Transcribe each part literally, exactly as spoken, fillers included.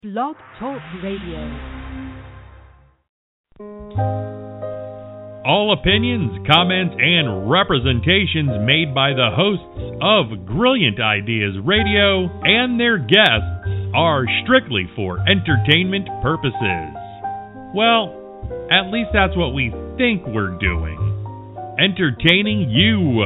Blog Talk Radio. All opinions, comments, and representations made by the hosts of Brilliant Ideas Radio and their guests are strictly for entertainment purposes. Well, at least that's what we think we're doing. Entertaining you.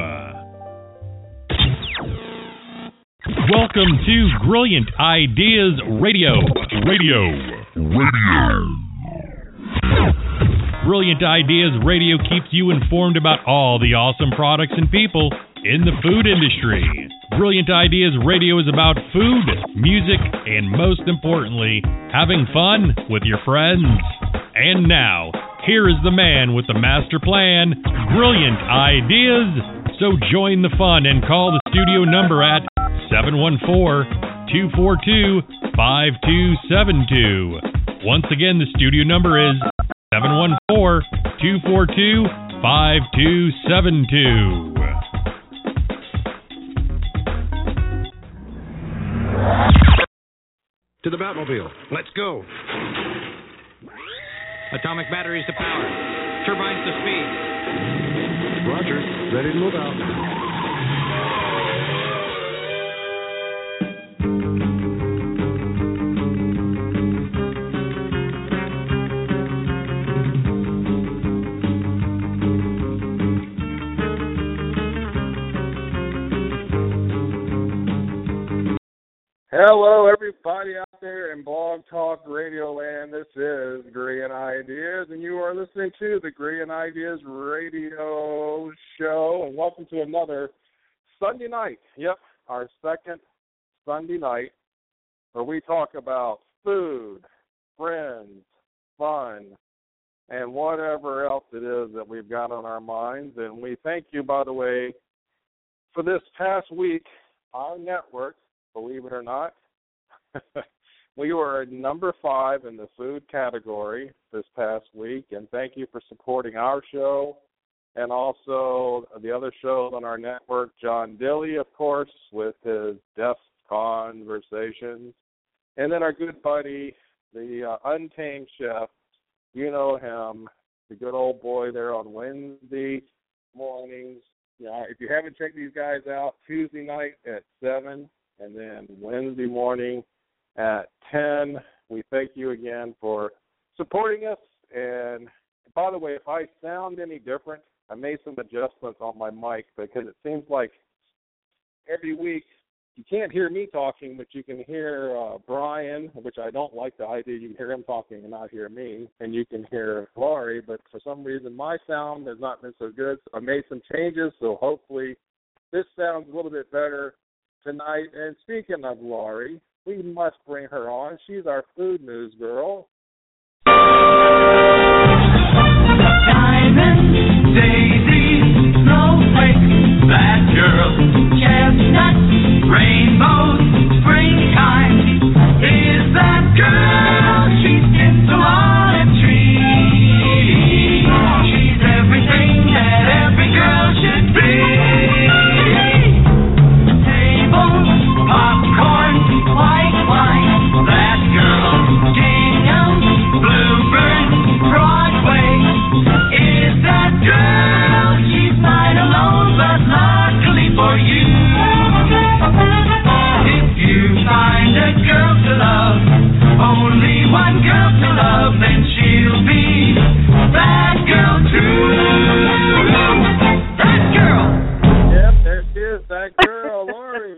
Welcome to Brilliant Ideas Radio. Radio. Radio. Brilliant Ideas Radio keeps you informed about all the awesome products and people in the food industry. Brilliant Ideas Radio is about food, music, and most importantly, having fun with your friends. And now, here is the man with the master plan, Brilliant Ideas. So join the fun and call the studio number at seven one four, two four two, five two seven two. Once again, the studio number is seven one four, two four two, five two seven two. To the Batmobile. Let's go. Atomic batteries to power. Turbines to speed. Roger. Ready to move out. Hello, everybody out there in Blog Talk Radio Land. This is Brilliant Ideas, and you are listening to the Brilliant Ideas Radio Show. And welcome to another Sunday night. Yep, our second Sunday night where we talk about food, friends, fun, and whatever else it is that we've got on our minds. And we thank you, by the way, for this past week, our network. Believe it or not, we were number five in the food category this past week, and thank you for supporting our show and also the other shows on our network. John Dilly, of course, with his Deaf Conversations, and then our good buddy, the uh, Untamed Chef. You know him, the good old boy there on Wednesday mornings. Yeah, if you haven't checked these guys out, Tuesday night at seven. And then Wednesday morning at ten. We thank you again for supporting us. And by the way, if I sound any different, I made some adjustments on my mic because it seems like every week you can't hear me talking, but you can hear uh, Brian, which I don't like the idea. You can hear him talking and not hear me. And you can hear Laurie, but for some reason my sound has not been so good. So I made some changes, so hopefully this sounds a little bit better tonight. And speaking of Laurie, we must bring her on. She's our food news girl. Diamond, daisy, snowflake, that girl, chestnut, rainbows, springtime, is that girl. She's in the olive tree. She's everything that every girl should be. Popcorn, white wine, that girl, gingham, bluebird, Broadway, is that girl. She's mine alone, but luckily for you, if you find a girl to love, only one girl to love, then she'll be that girl too. That girl. Yep, there she is, that girl, Laurie.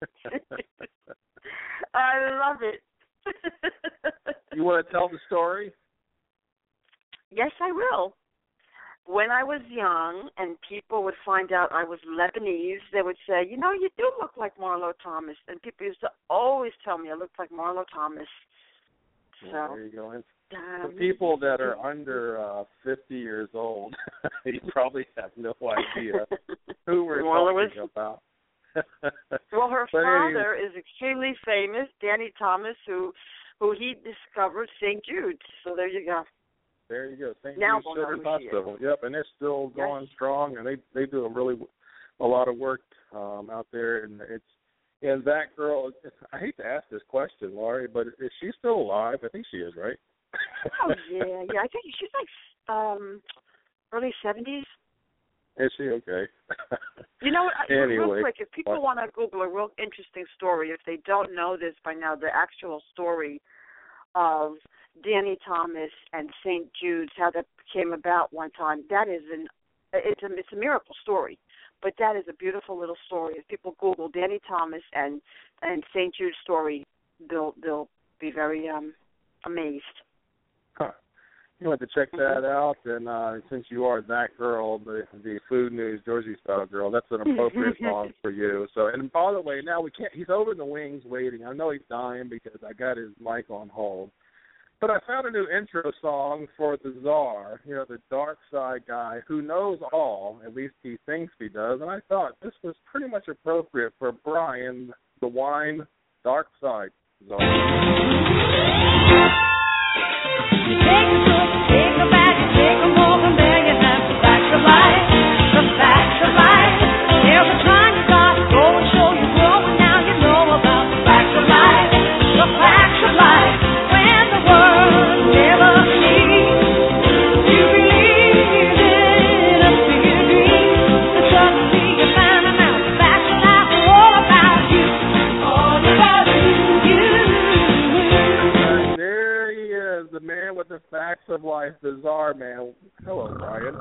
I love it. You want to tell the story? Yes, I will. When I was young and people would find out I was Lebanese, they would say, you know, you do look like Marlo Thomas. And people used to always tell me I looked like Marlo Thomas. So, well, there you go. Um, For people that are under uh, fifty years old, you probably have no idea who we're well, talking was, about. Well, her but father anyway. is extremely famous, Danny Thomas, who who he discovered Saint Jude's. So there you go. There you go. Saint Now Jude's we'll know Children's who she is. Hospital. Yep, and they're still going Yes. strong, and they they do a really a lot of work um, out there, and it's And that girl, I hate to ask this question, Laurie, but is she still alive? I think she is, right? Oh yeah, yeah. I think she's like um, early seventies. Is she okay? You know what? Anyway, real quick, if people what? want to Google a real interesting story, if they don't know this by now, the actual story of Danny Thomas and Saint Jude's, how that came about one time, that is an it's a it's a miracle story, but that is a beautiful little story. If people Google Danny Thomas and and Saint Jude's story, they'll they'll be very um amazed. Huh. You want to check that out, and uh, since you are that girl, the the Food News Jersey Style girl, that's an appropriate song for you. So, and by the way, now we can't. He's over in the wings waiting. I know he's dying because I got his mic on hold. But I found a new intro song for the Czar, you know, the dark side guy who knows all. At least he thinks he does. And I thought this was pretty much appropriate for Brian, the wine dark side Czar. You take a look, take a back, take a walk, and there you have the facts of life, the facts of life. There's a time you got to go and show you grow, and now you know about the facts of life, the facts of life. When the world never sleeps, you believe in a bigger dream, and suddenly you find out the facts of life are all about you, all about you. There he is, the man with the facts of life, the Czar man. Hello, Brian.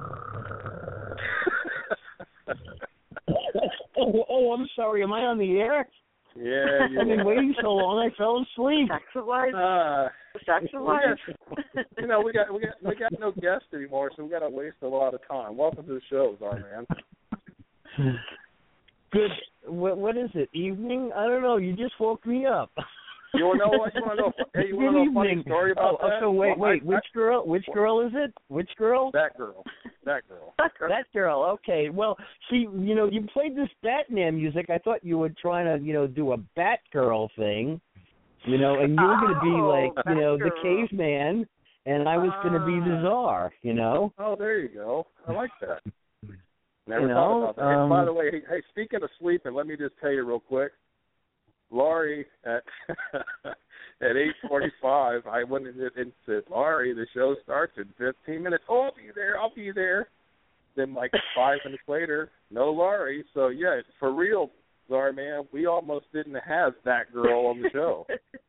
oh, oh, I'm sorry. Am I on the air? Yeah, you I've been waiting so long. I fell asleep. Facts of life. Uh, Facts of life. you know, we got we got we got no guests anymore, so we got to waste a lot of time. Welcome to the show, Czar man. Good. What, what is it? Evening? I don't know. You just woke me up. You want to know what? You want to know? Hey, you want to know a funny story about oh, that? So wait, well, wait. I, which I, girl? Which girl is it? Which girl? That girl. That girl. That girl. That girl. Okay. Well, see, you know, you played this Batman music. I thought you were trying to, you know, do a Batgirl thing, you know, and you were going to be Oh, like, you know, the Batgirl. caveman, and I was going to be the Czar. You know. Oh, there you go. I like that. Never You thought know, about that. Hey, um, by the way, hey, hey, speaking of sleeping, let me just tell you real quick. Laurie at at eight forty-five, I went in and said, Laurie, the show starts in fifteen minutes. Oh, I'll be there. I'll be there. Then, like five minutes later, no Laurie. So, yeah, for real, Czar man, we almost didn't have that girl on the show.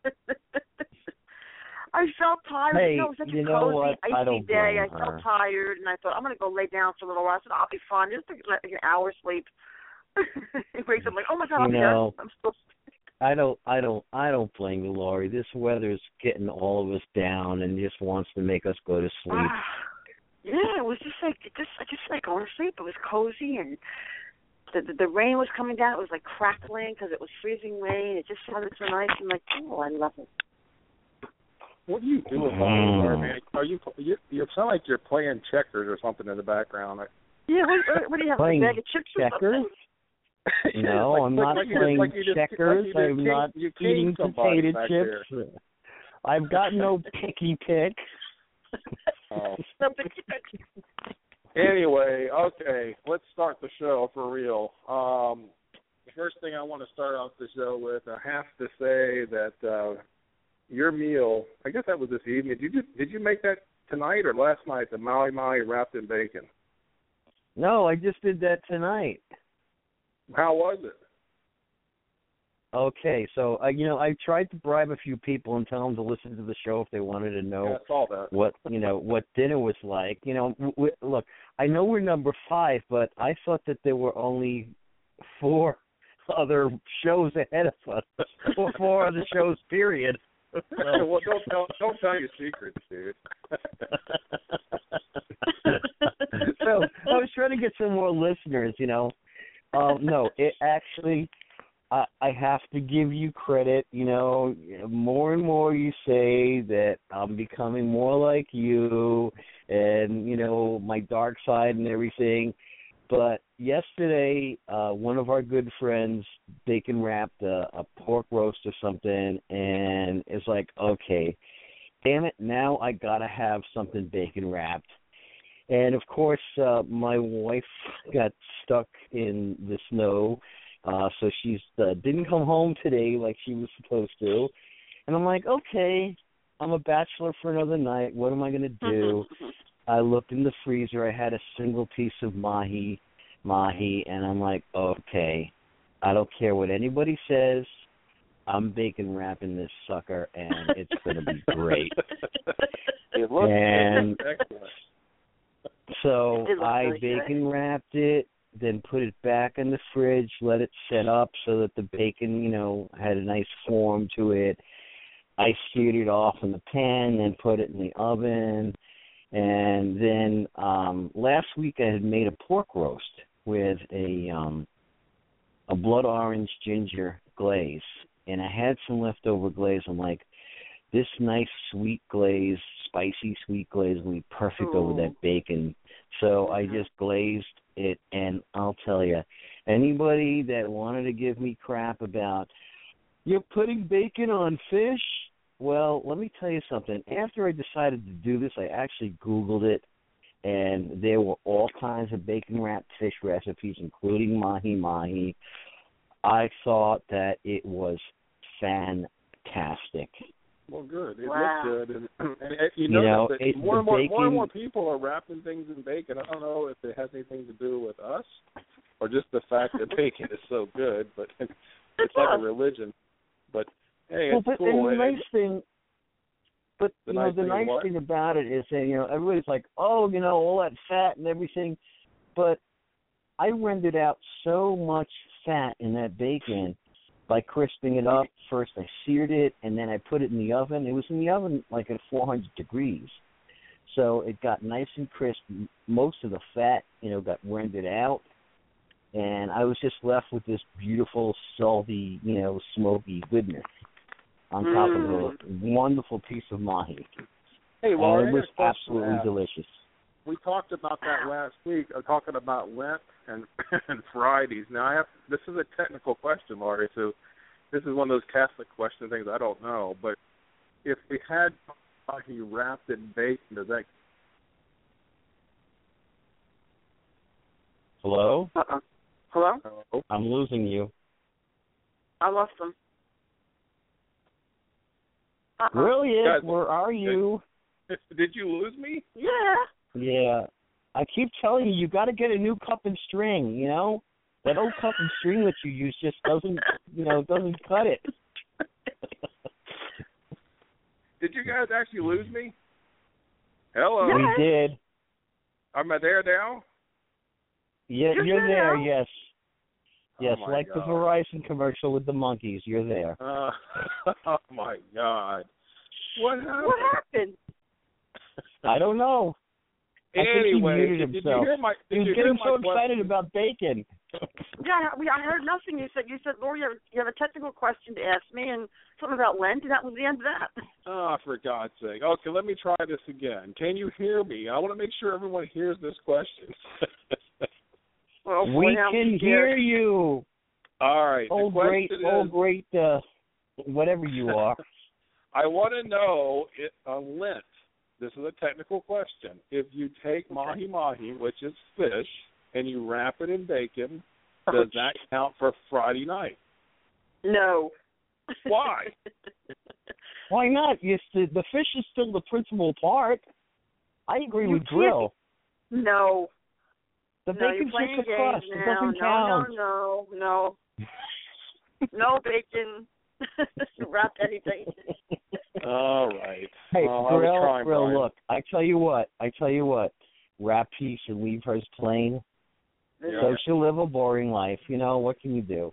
I felt tired. Hey, you know, it was such you a know cozy, what? I icy don't day. blame I felt her. tired, and I thought, I'm going to go lay down for a little while. I said, I'll be fine. Just like like an hour sleep. He wakes up like, oh, my God, I'm You here. know, I'm still I don't, I don't, I don't blame you, Laurie. This weather's getting all of us down and just wants to make us go to sleep. Ah, yeah, it was just like it just I just like going to sleep. It was cozy, and the the, the rain was coming down. It was like crackling because it was freezing rain. It just sounded so nice. I'm like, oh, I love it. What are you doing, Mm. Czar man? Are you, you? You sound like you're playing checkers or something in the background. Yeah, what, what, what do you have? Playing A bag of chips or checkers? something? No, Like- I'm like- not like you just- playing like you just- checkers. like you just I'm king- not you eating king somebody potato back chips. I've got no picky pick. Oh. Something. Anyway, okay, let's start the show for real. Um, the first thing I want to start off the show with, I have to say that uh, your meal, I guess that was this evening. Did you did you make that tonight or last night? The Maui Maui wrapped in bacon. No, I just did that tonight. How was it? Okay, so uh, you know, I tried to bribe a few people and tell them to listen to the show if they wanted to know Yeah, I saw that. what you know what dinner was like. You know, w- w- look, I know we're number five, but I thought that there were only four other shows ahead of us, or four other shows. Period. So, well, don't tell don't tell your secrets, dude. so I was trying to get some more listeners. You know, um, no, it actually. I, I have to give you credit, you know, more and more you say that I'm becoming more like you and, you know, my dark side and everything. But yesterday, uh, one of our good friends bacon wrapped a, a pork roast or something, and it's like, okay, damn it, now I got to have something bacon wrapped. And, of course, uh, my wife got stuck in the snow Uh, so she's uh, didn't come home today like she was supposed to. And I'm like, okay, I'm a bachelor for another night. What am I going to do? I looked in the freezer. I had a single piece of mahi, mahi, and I'm like, okay, I don't care what anybody says. I'm bacon wrapping this sucker, and it's going to be great. It looks and excellent. So It looks I really good. bacon wrapped it, then put it back in the fridge, let it set up so that the bacon, you know, had a nice form to it. I seared it off in the pan, then put it in the oven. And then um, last week I had made a pork roast with a um, a blood orange ginger glaze. And I had some leftover glaze. I'm like, this nice sweet glaze, spicy sweet glaze will be perfect Ooh. over that bacon. So I just glazed it, and I'll tell you, anybody that wanted to give me crap about, you're putting bacon on fish, well, let me tell you something. After I decided to do this, I actually Googled it, and there were all kinds of bacon-wrapped fish recipes, including mahi-mahi. I thought that it was fantastic. Well, good. It Wow. looks good, and, and, and you You know, know, that it- more the and more, more bacon- and more people are wrapping things in bacon. I don't know if it has anything to do with us, or just the fact that bacon is so good. But it's like a religion. But hey, Well, it's but cool. and the And- nice thing, but The you know, nice the thing nice what? thing about it is that, you know, everybody's like, oh, you know, all that fat and everything, but I rendered out so much fat in that bacon by crisping it up. First I seared it, and then I put it in the oven. It was in the oven like at four hundred degrees. So it got nice and crisp. Most of the fat, you know, got rendered out. And I was just left with this beautiful, salty, you know, smoky goodness on top Mm. of a wonderful piece of mahi. Hey, And Laurie, it I was got a question to absolutely ask. delicious. We talked about that last week, uh, talking about Lent and, and Fridays. Now, I have this is a technical question, Laurie, so this is one of those Catholic question things I don't know. But if we had mahi wrapped in bacon, does that... Hello? Uh-uh. Hello? Oh, I'm losing you. I lost them. Uh-uh. Brilliant. Guys, Where are you? did you lose me? Yeah. Yeah. I keep telling you, you got to get a new cup and string, you know? That old cup and string that you use just doesn't, you know, doesn't cut it. Did you guys actually lose me? Hello. We did. Am I there now? Yeah, You're you're there there, now? yes. Yes, Oh, my like God. the Verizon commercial with the monkeys. You're there. Uh, oh, my God. What happened? What happened? I don't know. I think he Anyway, muted did, did you himself. hear my? He Did was you hear getting my so excited question? about bacon. Yeah, we, I heard nothing. You said, you said, Lori, you have, you have a technical question to ask me, and something about Lent, and that was the end of that. Oh, for God's sake. Okay, let me try this again. Can you hear me? I want to make sure everyone hears this question. Well, We boy, I'm can scared. hear you. All right. Oh, the question great, is, oh, great, uh, whatever you are. I want to know, it, on Lent, this is a technical question. If you take mahi-mahi, which is fish, and you wrap it in bacon, does that count for Friday night? No. Why? Why not? Yes, the, the fish is still the principal part. I agree You with can't- Grill. No. The No, you're bacon's playing just a games crust. It now. doesn't no, count. no, no, no. No bacon. Wrap anything. All right. Hey, well, I was Grill, trying, Grill, Brian. look, I tell you what, I tell you what, wrap peace and leave hers plain. Yeah. So she'll live a boring life. You know, what can you do?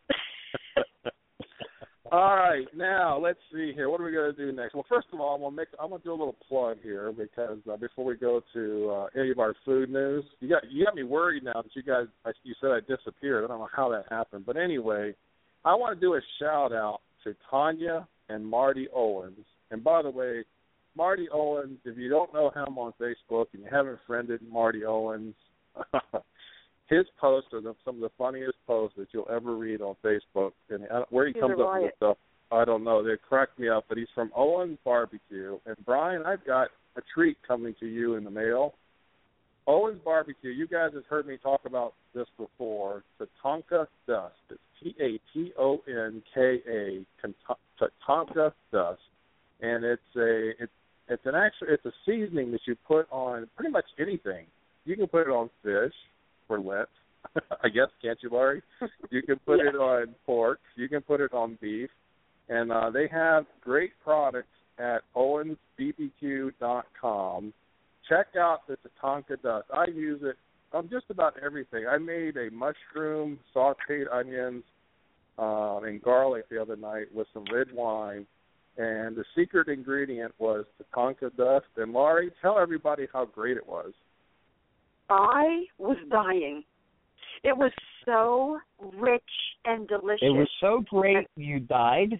All right, now let's see here. What are we going to do next? Well, first of all, I'm going to make I'm going to do a little plug here because uh, before we go to uh, any of our food news, you got you got me worried now that you guys I, you said I disappeared. I don't know how that happened, but anyway, I want to do a shout out to Tanya and Marty Owens. And by the way, Marty Owens, if you don't know him on Facebook and you haven't friended Marty Owens, his posts are the, some of the funniest posts that you'll ever read on Facebook. And I, where he He's comes a up with riot. this stuff, I don't know. They crack me up. But he's from Owens Barbecue. And, Brian, I've got a treat coming to you in the mail. Owens Barbecue, you guys have heard me talk about this before. Tatanka Dust. It's T A T O N K A, Tatanka Dust. And it's a it's it's an actual it's a seasoning that you put on pretty much anything. You can put it on fish for Lent, I guess, can't you, Laurie? You can put yeah. it on pork. You can put it on beef. And uh, they have great products at owens b b q dot com. Check out the Tatanka Dust. I use it on just about everything. I made a mushroom, sauteed onions, uh, and garlic the other night with some red wine. And the secret ingredient was Tatanka Dust. And, Laurie, tell everybody how great it was. I was dying. It was so rich and delicious. It was so great you died.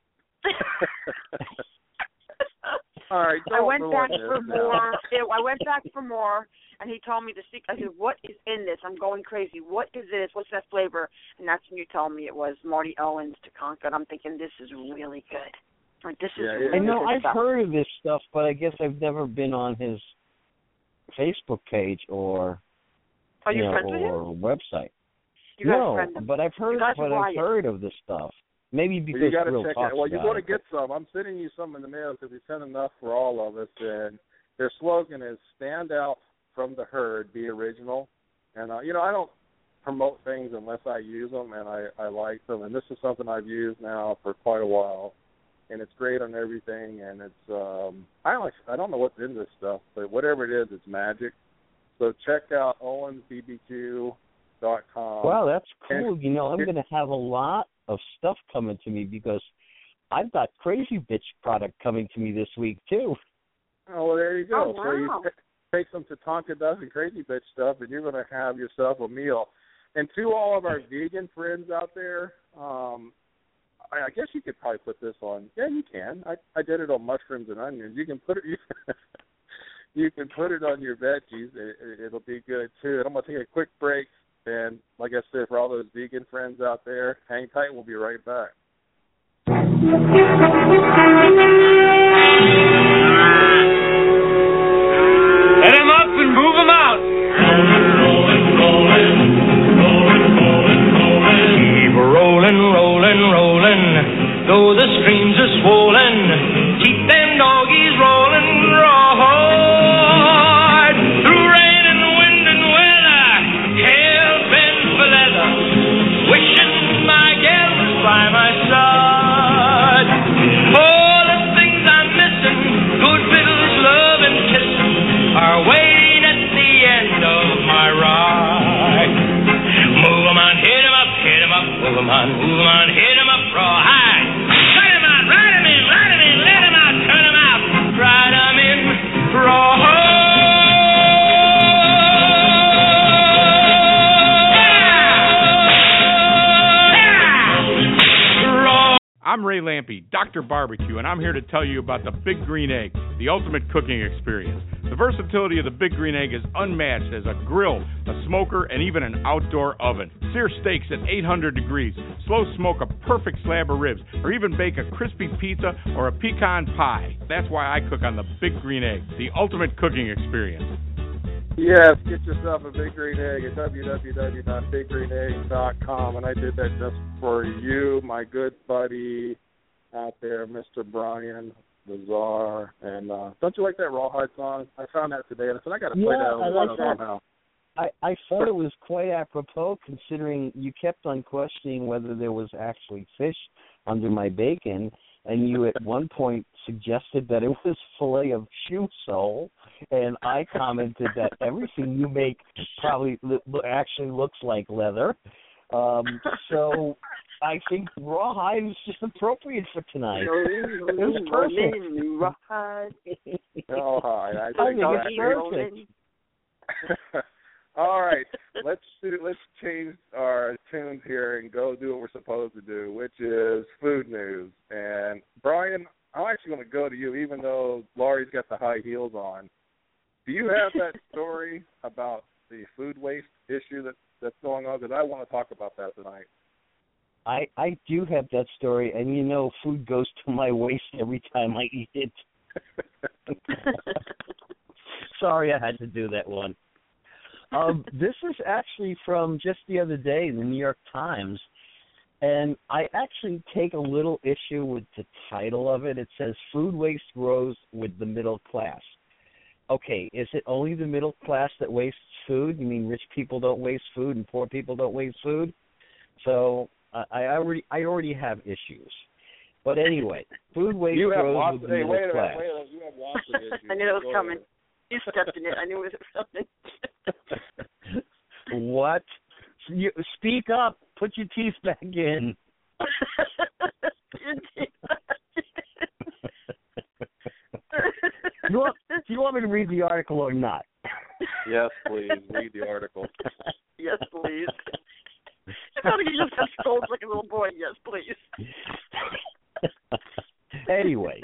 All right, I went back this for now. more. It, I went back for more, and he told me to seek. I said, "What is in this? I'm going crazy. What is this? What's that flavor?" And that's when you told me it was Marty Owens Tatanka. I'm thinking this is really good. Like this is. Yeah, really I know good I've stuff. heard of this stuff, but I guess I've never been on his Facebook page or Are you, you know, friends with him? or website. You guys no, friend him? but I've heard, You guys but try I've it. heard of this stuff. Maybe because well, you gotta Real check talks it. Well, you about want to it, get some. I'm sending you some in the mail because we sent enough for all of us. And their slogan is "Stand out from the herd, be original." And uh, you know, I don't promote things unless I use them and I, I like them. And this is something I've used now for quite a while, and it's great on everything. And it's um, I like I don't know what's in this stuff, but whatever it is, it's magic. So check out owens b b q dot com. Wow, that's cool. And you know, I'm it, going to have a lot of stuff coming to me because I've got Crazy Bitch product coming to me this week, too. Oh, well, there you go. Oh, wow. So you t- take some Tatanka Dust and Crazy Bitch stuff, and you're going to have yourself a meal. And to all of our vegan friends out there, um, I, I guess you could probably put this on. Yeah, you can. I, I did it on mushrooms and onions. You can put it. You, you can put it on your veggies. It, it, it'll be good too. And I'm going to take a quick break. And like I said, for all those vegan friends out there, hang tight. We'll be right back. Hit 'em up and move 'em out. Rolling, rolling, rolling, rolling, rolling. Keep rolling, rolling, rolling. Though the streams are swollen, keep them doggies rolling, hard. Through rain and wind and weather, hell bent for leather. Wishing my gal was by my side. All the things I'm missing, good fiddles, love and kissing, are waiting at the end of my ride. Move 'em on, hit 'em up, hit 'em up, move 'em on, move 'em on, hit 'em up, raw high. Turn 'em out, ride 'em in, ride 'em in, let 'em out, turn 'em out, ride 'em in, raw. I'm Ray Lampe, Doctor Barbecue, and I'm here to tell you about the Big Green Egg, the ultimate cooking experience. The versatility of the Big Green Egg is unmatched as a grill, a smoker, and even an outdoor oven. Sear steaks at eight hundred degrees, slow smoke a perfect slab of ribs, or even bake a crispy pizza or a pecan pie. That's why I cook on the Big Green Egg, the ultimate cooking experience. Yes, get yourself a Big Green Egg at w w w dot big green egg dot com, and I did that just for you, my good buddy out there, Mister Brian Lazar. And uh, don't you like that Rawhide song? I found that today, and I said I got to play Yeah, that I on like the that. somehow. I, I thought it was quite apropos considering you kept on questioning whether there was actually fish under my bacon, and you at one point suggested that it was filet of shoe sole, and I commented that everything you make probably lo- actually looks like leather. Um, so I think rawhide was just appropriate for tonight. It was perfect. Rawhide. Rawhide. I I think think that's it's perfect. All right, let's do, let's change our tunes here and go do what we're supposed to do, which is food news. And Brian, I'm actually going to go to you, even though Laurie's got the high heels on. Do you have that story about the food waste issue that that's going on? Because I want to talk about that tonight. I I do have that story, and you know, food goes to my waist every time I eat it. Sorry, I had to do that one. um, this is actually from just the other day in the New York Times, and I actually take a little issue with the title of it. It says, "Food waste grows with the middle class." Okay, is it only the middle class that wastes food? You mean rich people don't waste food and poor people don't waste food? So uh, I already I already have issues. But anyway, food waste you grows lots, with the hey, middle wait a class. minute, wait a minute. You have lots of issues. I knew it was Go coming. ahead. You stepped in it. I knew it was coming. What? You, speak up. Put your teeth back in. you want, do you want me to read the article or not? Yes, please. Read the article. Yes, please. I thought you just got scolded like a little boy. Yes, please. Anyway,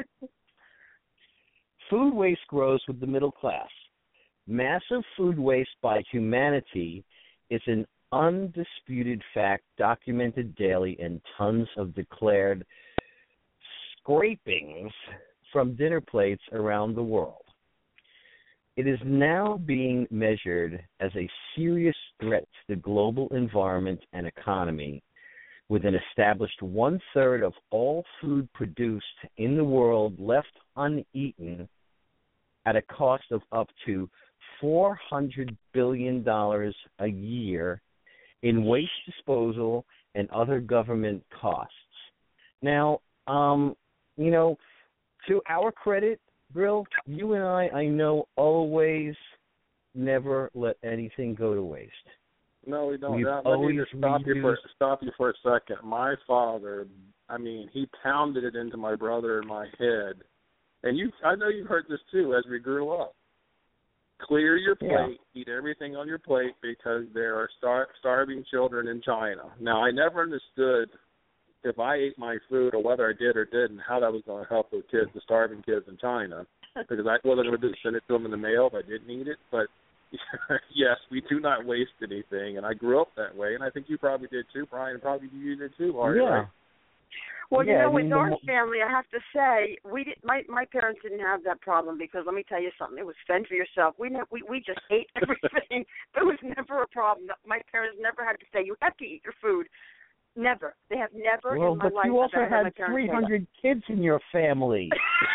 food waste grows with the middle class. Massive food waste by humanity is an undisputed fact documented daily in tons of declared scrapings from dinner plates around the world. It is now being measured as a serious threat to the global environment and economy, with an established one-third of all food produced in the world left uneaten at a cost of up to four hundred billion dollars a year in waste disposal and other government costs. Now, um, you know, to our credit, Brill, you and I, I know, always never let anything go to waste. No, we don't. We've Now, let me always just stop you for reused- stop you for a second. My father, I mean, he pounded it into my brother and my head, and you, I know you've heard this too as we grew up. Clear your plate, Yeah. eat everything on your plate because there are star- starving children in China. Now, I never understood if I ate my food or whether I did or didn't, how that was going to help the kids, the starving kids in China, because I wasn't going to do send it to them in the mail if I didn't eat it. But yes, we do not waste anything, and I grew up that way, and I think you probably did too, Brian. Probably you did too, Art, yeah. right? Well, you Yeah, know, I mean, with our the- family, I have to say, we did. My my parents didn't have that problem because let me tell you something. It was fend for yourself. We ne- we we just ate everything. There was never a problem. My parents never had to say you have to eat your food. Never. They have never Well, in my but life. you also ever had my parents three say that. hundred kids in your family.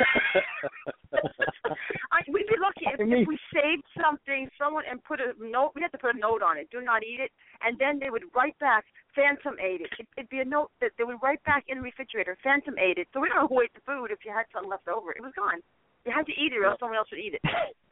I, we'd be lucky if, I mean- if we saved something, someone and put a note. We had to put a note on it. Do not eat it, and then they would write back. Phantom ate it. it. It'd be a note that they would write back in the refrigerator. Phantom ate it. So we don't know who ate the food. If you had something left over, it was gone. You had to eat it, or else someone else would eat it.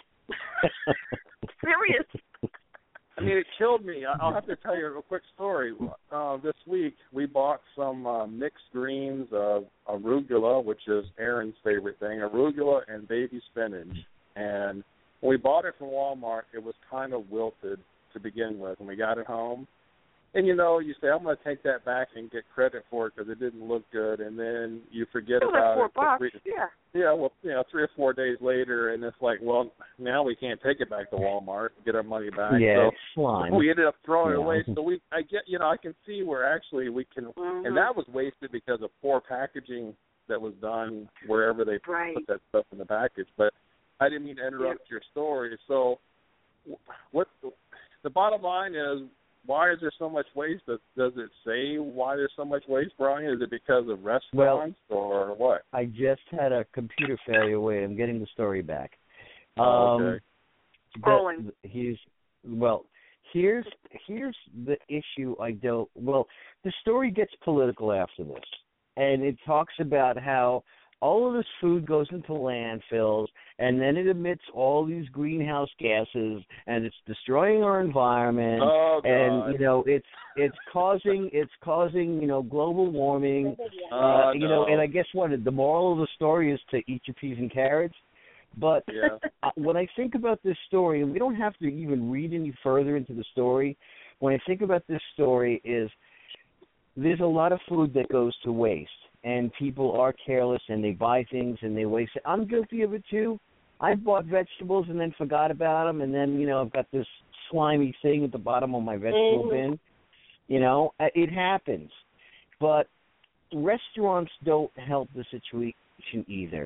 Serious. I mean, it killed me. I- I'll have to tell you a quick story. Uh, this week, we bought some uh, mixed greens of arugula, which is Aaron's favorite thing, arugula and baby spinach. And when we bought it from Walmart, it was kind of wilted to begin with when we got it home. And, you know, you say, I'm going to take that back and get credit for it because it didn't look good. And then you forget It was about like four it. bucks. Three, Yeah. yeah, well, you know, three or four days later, and it's like, well, now we can't take it back to Walmart and get our money back. Yeah, so it's slime. we ended up throwing it Yeah. away. So we, I get, you know, I can see where actually we can, Mm-hmm. and that was wasted because of poor packaging that was done wherever they Right. put that stuff in the package. But I didn't mean to interrupt your story. So, what the bottom line is? Why is there so much waste? Does, does it say why there's so much waste, Brian? Is it because of restaurants or what? I just had a computer failure. Wait, I'm getting the story back. Oh, Um, okay. Scrolling. the- Here's well. Here's here's the issue. I don't. Well, the story gets political after this, and it talks about how all of this food goes into landfills, and then it emits all these greenhouse gases, and it's destroying our environment. Oh, God. And you know, it's it's causing it's causing you know global warming. Uh, Uh, you know, no. and I guess what the moral of the story is to eat your peas and carrots. But Yeah. uh, when I think about this story, and we don't have to even read any further into the story, when I think about this story is there's a lot of food that goes to waste, and people are careless, and they buy things, and they waste it. I'm guilty of it, too. I've bought vegetables and then forgot about them, and then, you know, I've got this slimy thing at the bottom of my vegetable Mm-hmm. bin. You know, uh, it happens. But restaurants don't help the situation either.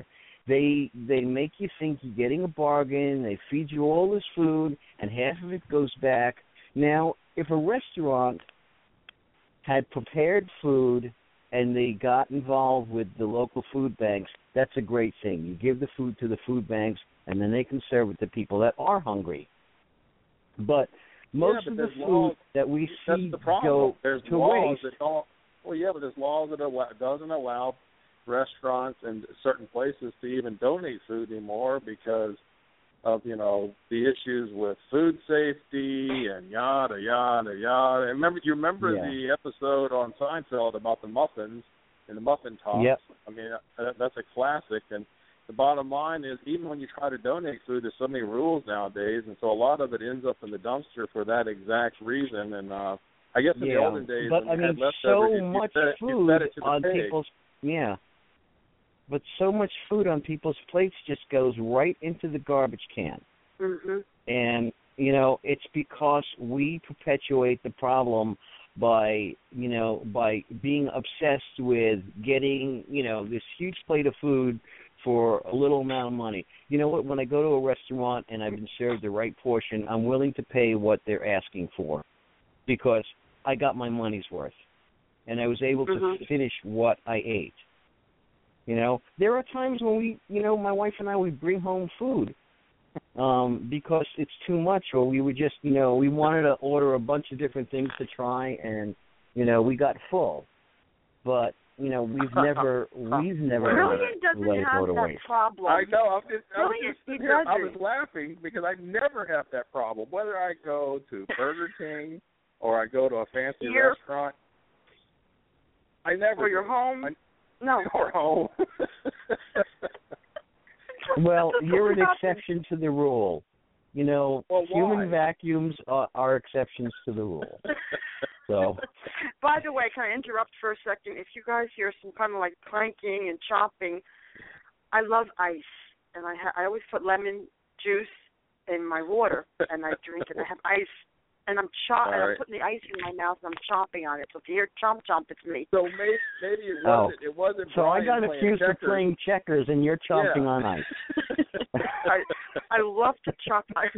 They they make you think you're getting a bargain. They feed you all this food, and half of it goes back. Now, if a restaurant had prepared food and they got involved with the local food banks, that's a great thing. You give the food to the food banks, and then they can serve it to people that are hungry. But most yeah, but of the there's food laws, that we that's see the problem. go There's to laws waste. that don't. Well, yeah, but there's laws that allow, doesn't allow restaurants and certain places to even donate food anymore because of, you know, the issues with food safety and yada yada yada. And remember, you remember Yeah. the episode on Seinfeld about the muffins and the muffin tops? Yep. I mean, that, that's a classic. And the bottom line is, even when you try to donate food, there's so many rules nowadays, and so a lot of it ends up in the dumpster for that exact reason. And uh, I guess in yeah. the olden days, but when I you had mean, leftovers, so you, much you fed, food you fed it to the on pig. people's yeah. But so much food on people's plates just goes right into the garbage can. Mm-hmm. And, you know, it's because we perpetuate the problem by, you know, by being obsessed with getting, you know, this huge plate of food for a little amount of money. You know what? When I go to a restaurant and I've been served the right portion, I'm willing to pay what they're asking for because I got my money's worth. And I was able Mm-hmm. to finish what I ate. You know, there are times when we, you know, my wife and I, we bring home food um, because it's too much, or we would just, you know, we wanted to order a bunch of different things to try, and, you know, we got full. But, you know, we've never, we've never Brilliant doesn't let it have go to that waste. problem. I know. I'm just, I was Brilliant, just he sitting here, I doesn't. was laughing because I never have that problem. Whether I go to Burger King or I go to a fancy Here. restaurant, I never. Or your do. home? I, No. Or home. Well, That's you're an what happens. exception to the rule. You know, Well, human why? vacuums are, are exceptions to the rule. So, By the way, can I interrupt for a second? If you guys hear some kind of like clanking and chopping, I love ice, and I ha- I always put lemon juice in my water, and I drink it. I have ice, and I'm chop, All and I'm right. putting the ice in my mouth, and I'm chopping on it. So if you hear chomp chomp, it's me. So maybe, maybe it Oh. wasn't. It wasn't. so I Brian got playing accused of checkers. playing checkers, and you're chomping Yeah. on ice. I I love to chop ice.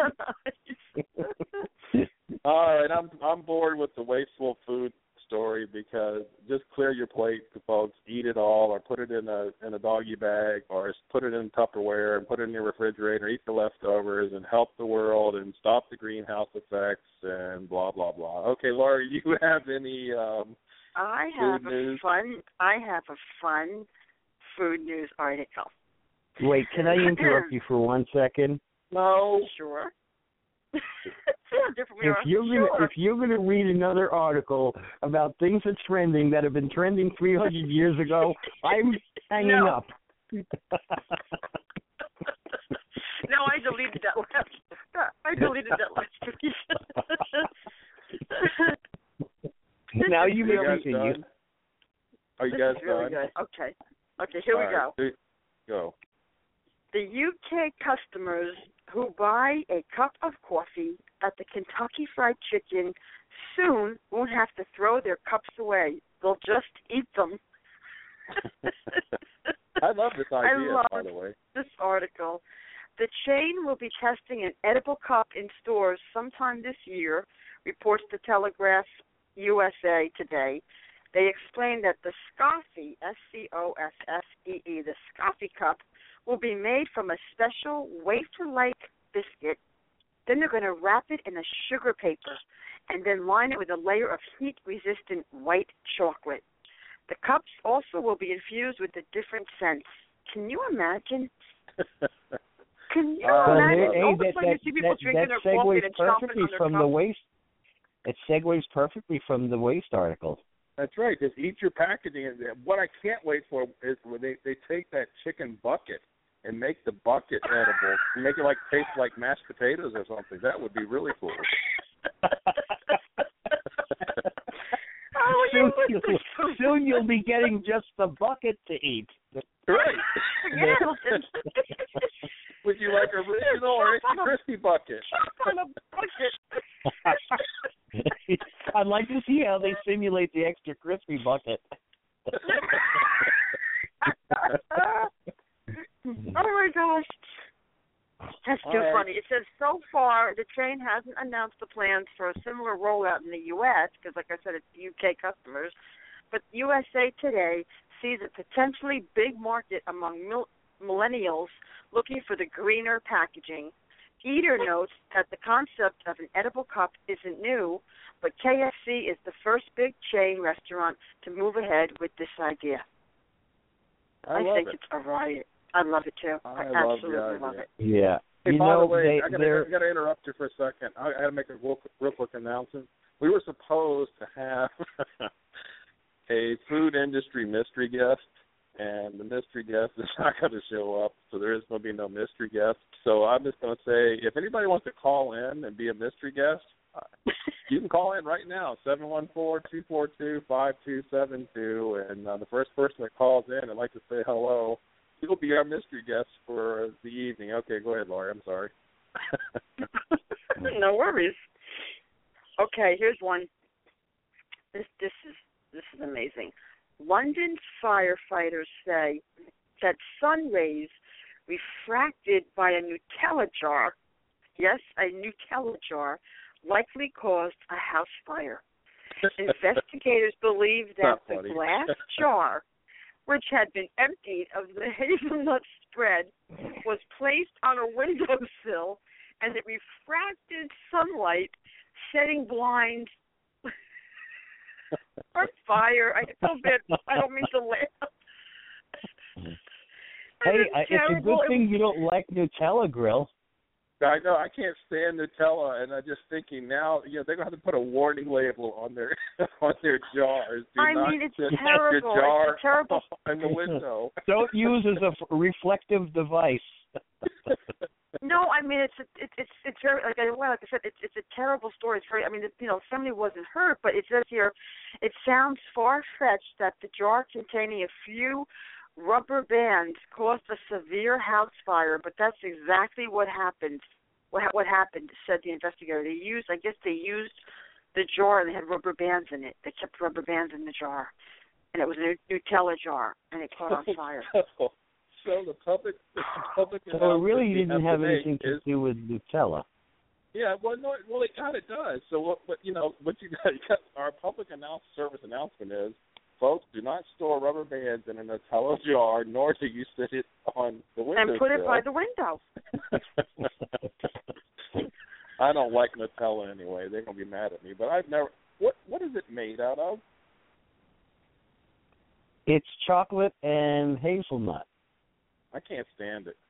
All right, I'm I'm bored with the wasteful food story because just clear your plate, folks. Eat it all, or put it in a in a doggy bag, or put it in Tupperware and put it in your refrigerator. Eat the leftovers and help the world and stop the greenhouse effects and blah blah blah. Okay, Laura, you have any? Um, I have Food a news. fun. I have a fun food news article. Wait, can I interrupt you for one second? no. Sure. Feel different. If you're sure. gonna if you're gonna read another article about things that's trending that have been trending three hundred years ago, I'm hanging No. up. No, I deleted that last. I deleted that last piece. Now you Are you may guys continue. done? Are you This guys is really done? good. Okay. Okay, here we All go. right, Go. The U K customers who buy a cup of coffee at the Kentucky Fried Chicken soon won't have to throw their cups away. They'll just eat them. I love this I idea, love by the way. this article. The chain will be testing an edible cup in stores sometime this year, reports the Telegraph U S A today. They explain that the Scoffy, S C O F F E E, the Scoffy cup, will be made from a special wafer-like biscuit. Then they're going to wrap it in a sugar paper and then line it with a layer of heat-resistant white chocolate. The cups also will be infused with the different scents. Can you imagine? Can you Uh, Well, imagine? hey, All the that, time you that, see people that, drinking that their coffee segues and chomping perfectly on their from cup. the waste. It segues perfectly from the waste article. That's right. Just eat your packaging. And what I can't wait for is when they they take that chicken bucket and make the bucket edible, and make it like taste like mashed potatoes or something. That would be really cool. Oh, soon, you you'll, soon you'll be getting just the bucket to eat. Right. Yeah. Would you like original or extra crispy bucket? on a bucket. I'd like to see how they simulate the extra crispy bucket. costs. That's too All right. funny. It says, so far, the chain hasn't announced the plans for a similar rollout in the U S, because, like I said, it's U K customers. But U S A Today sees a potentially big market among mil- millennials looking for the greener packaging. Eater notes that the concept of an edible cup isn't new, but K F C is the first big chain restaurant to move ahead with this idea. I, I love think it. it's a riot. I love it too. I, I love the absolutely idea. love it. Yeah. Hey, you by know, the way, they, I gotta, they're I gotta interrupt you for a second. I, I gotta make a real, real quick announcement. We were supposed to have a food industry mystery guest, and the mystery guest is not going to show up, so there is going to be no mystery guest. So I'm just going to say, if anybody wants to call in and be a mystery guest, uh, you can call in right now, seven one four, two four two, five two seven two, and uh, the first person that calls in and like to say hello, he'll be our mystery guest for the evening. Okay, go ahead, Laurie. I'm sorry. No worries. Okay, here's one. This this is this is amazing. London firefighters say that sun rays refracted by a Nutella jar, yes, a Nutella jar, likely caused a house fire. Investigators believe that the funny. glass jar, which had been emptied of the hazelnut spread, was placed on a windowsill, and it refracted sunlight, setting blinds on fire. I feel bad. I don't mean to laugh. Hey, It's I, it's a terrible. good thing you don't like Nutella Grill. I know, I can't stand Nutella, and I'm just thinking now, you know, they're going to have to put a warning label on their on their jars. Do I not mean, it's sit terrible. your jar It's a terrible. in the window. Don't use as a f- reflective device. No, I mean it's it's it's it's very like I well, like I said, it's it's a terrible story. It's very. I mean, it, you know, somebody wasn't hurt, but it says here, it sounds far fetched that the jar containing a few rubber bands caused a severe house fire, but that's exactly what happened. What what happened? Said the investigator. They used, I guess, they used the jar and they had rubber bands in it. They kept rubber bands in the jar, and it was a Nutella jar, and it caught on fire. So, so the public, the public. So it really announcement we didn't have have to anything make to is- do with Nutella. Yeah, well, no, well, it kind of does. So, what, what you know, what you got, you got our public announce service announcement is, folks, do not store rubber bands in a Nutella jar, nor do you sit it on the window. And put it by the window. I don't like Nutella anyway. They're gonna be mad at me. But I've never. What what is it made out of? It's chocolate and hazelnut. I can't stand it.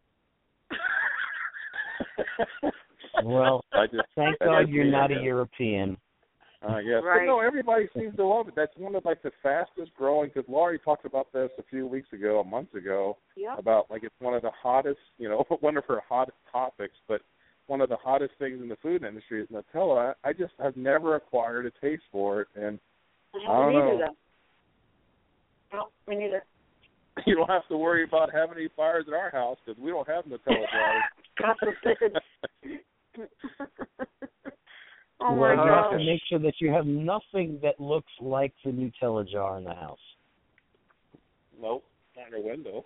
Well, I just, thank I God just you're hate not it. a European. Uh, yes, Right. but no, everybody seems to love it. That's one of like the fastest growing. Because Laurie talked about this a few weeks ago, a month ago, Yep. about like it's one of the hottest, you know, one of her hottest topics. But one of the hottest things in the food industry is Nutella. I just have never acquired a taste for it, and I I don't me know. neither. No, me neither. you don't have to worry about having any fires at our house because we don't have Nutella jars. God forbid. Oh well, my you have gosh. to make sure that you have nothing that looks like the Nutella jar in the house. Nope, not in a window.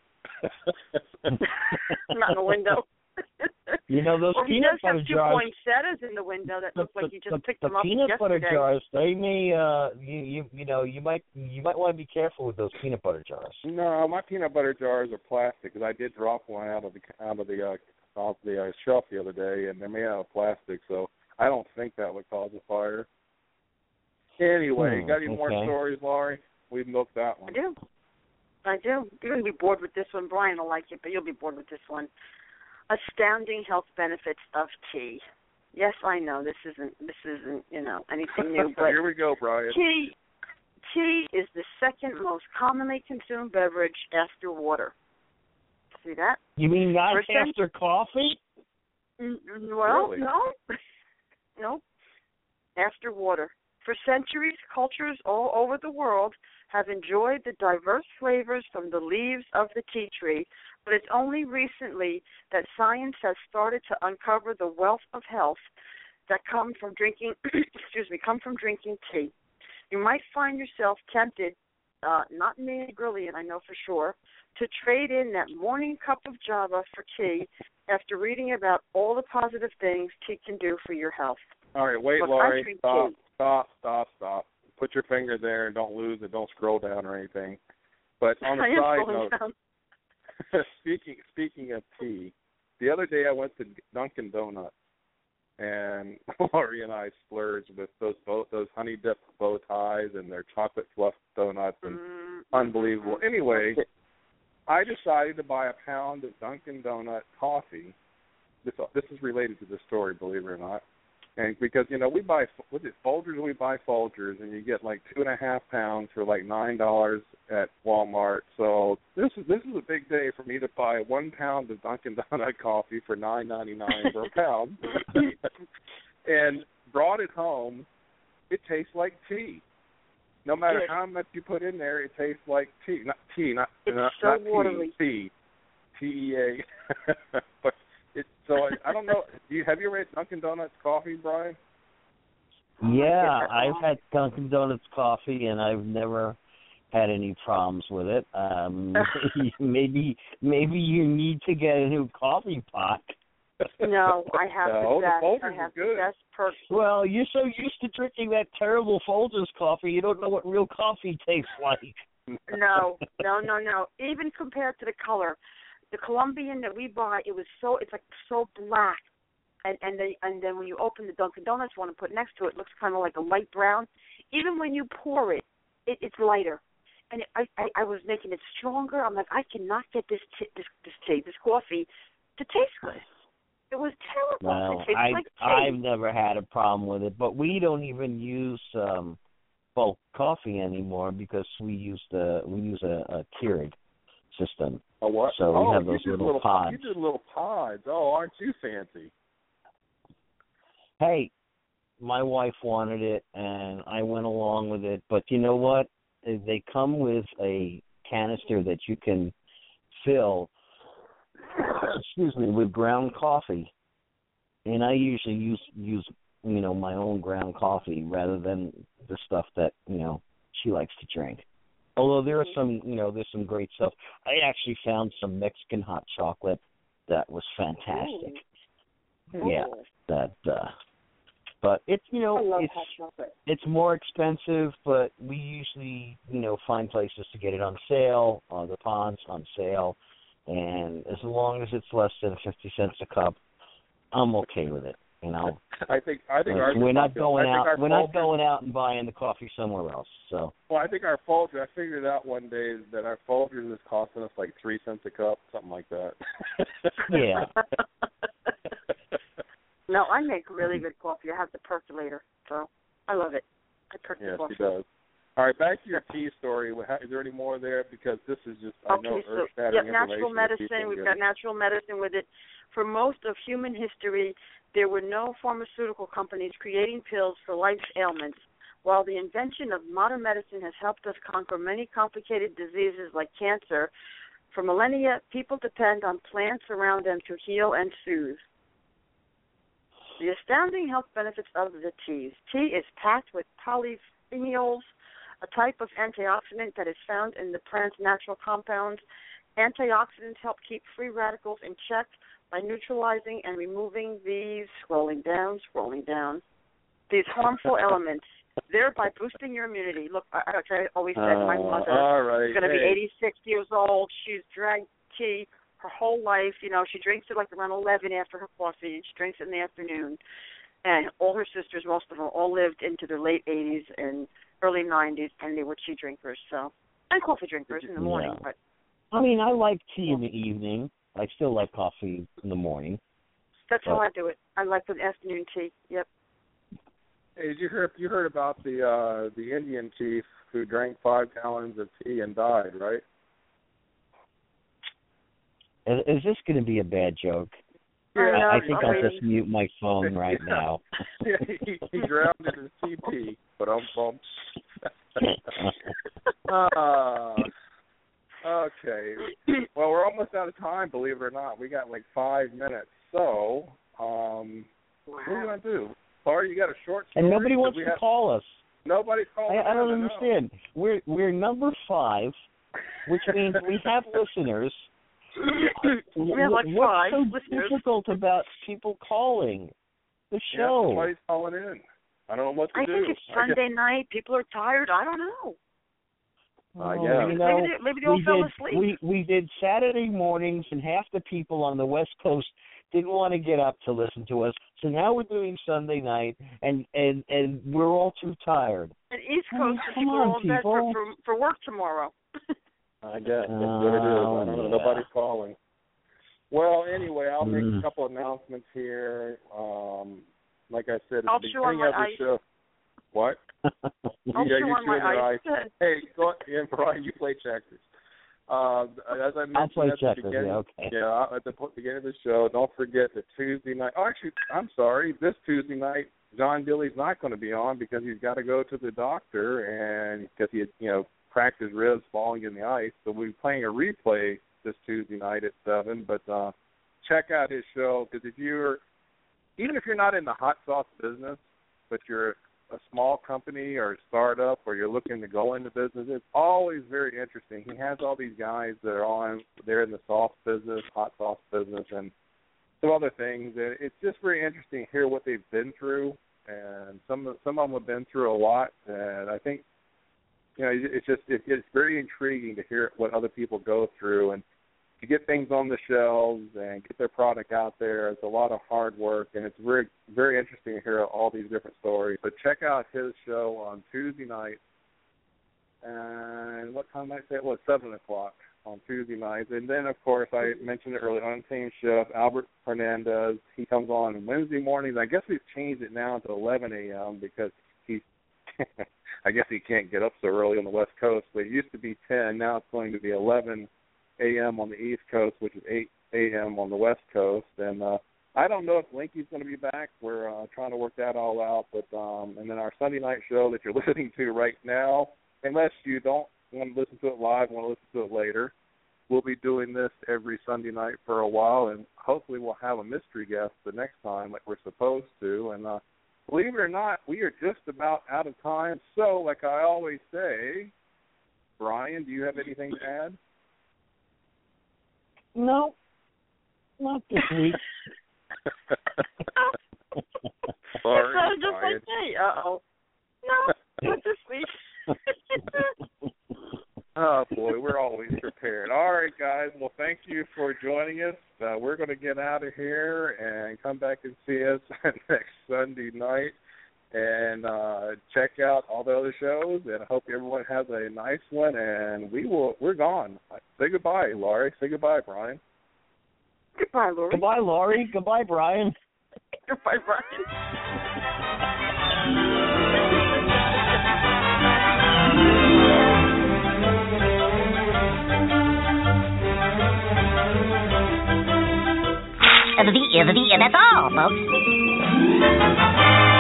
Not in the window. You know, those well, he peanut does butter have two jars. poinsettias in the window that The, look like the- you just the- picked the them up peanut butter yesterday. jars, they may, uh, you, you, you know, you might, you might want to be careful with those peanut butter jars. No, my peanut butter jars are plastic because I did drop one out of the out of the uh, off the uh, shelf the other day, and they're made out of plastic, so I don't think that would cause a fire. Anyway, Hmm, got any more okay. stories, Laurie? We've milked that I one. do. I do. You're going to be bored with this one. Brian will like it, but you'll be bored with this one. Astounding health benefits of tea. Yes, I know this isn't this isn't you know anything new, but Here we go, Brian. tea tea is the second most commonly consumed beverage after water. See that? You mean not First thing- after coffee? Mm, Well, Really? no, no. After water. For centuries, cultures all over the world have enjoyed the diverse flavors from the leaves of the tea tree, but it's only recently that science has started to uncover the wealth of health that come from drinking. excuse me, come from drinking tea. You might find yourself tempted uh, not me, brilliant, I know for sure, to trade in that morning cup of Java for tea after reading about all the positive things tea can do for your health. All right, wait, Look, Laurie. Stop, tea. stop, stop, stop. Put your finger there and don't lose it. Don't scroll down or anything. But on I a am side scrolling note, down. speaking speaking of tea, the other day I went to Dunkin' Donuts, and Laurie and I splurged with those bow, those honey dip bow ties and their chocolate fluff donuts, and Mm-hmm. unbelievable. Anyway, I decided to buy a pound of Dunkin' Donut coffee. This this is related to the story, believe it or not. And because, you know, we buy, what is it, Folgers, we buy Folgers, and you get like two and a half pounds for like nine dollars at Walmart. So this is this is a big day for me to buy one pound of Dunkin' Donut coffee for nine ninety nine per pound, and brought it home. It tastes like tea. No matter Good. how much you put in there, it tastes like tea. Not tea, not It's not, so not watery. tea. T E A. But it's so I, I don't know. Do you have you ever had Dunkin' Donuts coffee, Brian? Yeah, I've had Dunkin' Donuts coffee, and I've never had any problems with it. Um, maybe maybe you need to get a new coffee pot. No, I have No, the the best. Folgers I have are good. the best perks. Well, you're so used to drinking that terrible Folgers coffee, you don't know what real coffee tastes like. No, no, no, no. Even compared to the color, the Colombian that we buy, it was so it's like so black, and and they and then when you open the Dunkin' Donuts one and put it next to it, it looks kind of like a light brown. Even when you pour it, it it's lighter, and it, I, I I was making it stronger. I'm like, I cannot get this t- this this tea, this coffee, to taste good. It was terrible. Well, it tastes I like tea. I've never had a problem with it, but we don't even use um bulk coffee anymore because we use the we use a, a Keurig system. A what? So we oh, have you those do little, little pods. You do little pods. Oh, aren't you fancy? Hey, my wife wanted it, and I went along with it. But you know what? They come with a canister that you can fill, excuse me, with ground coffee. And I usually use use you know my own ground coffee rather than the stuff that you know she likes to drink. Although there are some you know there's some great stuff. I actually found some Mexican hot chocolate that was fantastic. Ooh. Yeah, that. Uh, but it's you know I love it's hot chocolate. it's more expensive, but we usually you know find places to get it on sale. Uh, the ponds on sale, and as long as it's less than fifty cents a cup, I'm okay with it. You know, I think I think ours we're is not popular. going I think out. our We're not Folgers- going out and buying the coffee somewhere else. So Well, I think our Folgers. I figured out one day that our Folgers is costing us like three cents a cup, something like that. yeah, No, I make really good coffee. I have the percolator, so I love it. I perk the Yes, coffee. she does. All right, back to your tea story. Is there any more there? Because this is just, I know, Okay, so earth-shattering yep, natural information that people medicine. We've get. got natural medicine with it. For most of human history, there were no pharmaceutical companies creating pills for life's ailments. While the invention of modern medicine has helped us conquer many complicated diseases like cancer, for millennia, people depend on plants around them to heal and soothe. The astounding health benefits of the teas. Tea is packed with polyphenols, a type of antioxidant that is found in the plant's natural compounds. Antioxidants help keep free radicals in check by neutralizing and removing these, scrolling down, scrolling down, these harmful elements, thereby boosting your immunity. Look, I, I always said my Oh, mother all right. is going to be Hey. eighty-six years old. She's drank tea her whole life. You know, she drinks it like around eleven after her coffee, and she drinks it in the afternoon. And all her sisters, most of them, all lived into their late eighties and early nineties, and they were tea drinkers, so, and coffee drinkers in the morning. Yeah. But I mean, I like tea in the evening. I still like coffee in the morning. that's how But- I do it. I like the afternoon tea. Yep. Hey, did you hear? You heard about the uh, the Indian chief who drank five gallons of tea and died, right? Is, is this going to be a bad joke? I know, I, I think I'm I'll waiting. just mute my phone right now. Yeah, he, he drowned in his T P, but I'm bummed. uh, okay. Well, we're almost out of time, believe it or not. We got like five minutes. So, um, what are we Wow. going to do? Laura, you got a short story? And nobody wants we to have... call us. Nobody's calling. I, I don't in, understand. We're we're number five, which means we have listeners. We have like What's five so listeners. difficult about people calling the show? Yeah, somebody's calling in. I don't know what to I do. think it's Sunday night. People are tired. I don't know. Uh, Oh, yeah. you know, maybe they, maybe they all we fell did, asleep. We we did Saturday mornings, and half the people on the West Coast didn't want to get up to listen to us. So now we're doing Sunday night, and and, and we're all too tired. And East Oh, Coast come people are on, all in bed for, people. for for work tomorrow. I guess that's what it is. I don't know. yeah. Nobody's calling. Well, anyway, I'll make Mm. a couple announcements here. Um, like I said at I'll the chew on beginning my of the ice. show. What? I'll yeah, chew you're on my chewing your ice. ice. Hey, go yeah, Brian, you play checkers. Uh, as I mentioned I'll play at checkers, the beginning, yeah, okay. yeah, at the beginning of the show, don't forget that Tuesday night. Oh, actually, I'm sorry. This Tuesday night, John Dilly's not going to be on because he's got to go to the doctor and because he, had, you know, cracked his ribs falling in the ice. So we'll be playing a replay this Tuesday night at seven. But uh, check out his show because if you're, even if you're not in the hot sauce business, but you're a small company or a startup or you're looking to go into business, it's always very interesting. He has all these guys that are on, they're in the sauce business, hot sauce business, and some other things. And it's just very interesting to hear what they've been through. And some of, some of them have been through a lot. And I think, you know, it's just, it, it's very intriguing to hear what other people go through. And to get things on the shelves and get their product out there, it's a lot of hard work, and it's very, very interesting to hear all these different stories. So check out his show on Tuesday night, and what time did I say it was? seven o'clock on Tuesday nights. And then, of course, I mentioned it earlier, Untamed Chef, Albert Hernandez, he comes on Wednesday mornings. I guess we've changed it now to eleven a.m. because he's, I guess he can't get up so early on the West Coast, but it used to be ten, now it's going to be eleven a.m. on the East Coast, which is eight a.m. on the West Coast. And uh, I don't know if Linky's going to be back. We're uh, trying to work that all out. But um, and then our Sunday night show that you're listening to right now, unless you don't want to listen to it live, want to listen to it later, we'll be doing this every Sunday night for a while, and hopefully we'll have a mystery guest the next time like we're supposed to. And uh, believe it or not, we are just about out of time. So, like I always say, Brian, do you have anything to add? No, not this week. Sorry, It sounded just Brian. like me. Uh-oh. No, not this week. Oh, boy, we're always prepared. All right, guys. Well, thank you for joining us. Uh, we're going to get out of here and come back and see us next Sunday night. And uh, check out all the other shows. And I hope everyone has a nice one. And we will, we're gone. Say goodbye, Laurie. Say goodbye, Brian. Goodbye, Laurie. Goodbye, Laurie. Goodbye, Brian. Goodbye, Brian. The, the, the, that's all, folks.